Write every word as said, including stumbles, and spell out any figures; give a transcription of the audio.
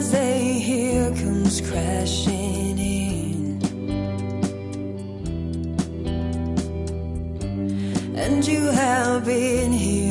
as day here comes crashing in, and you have been here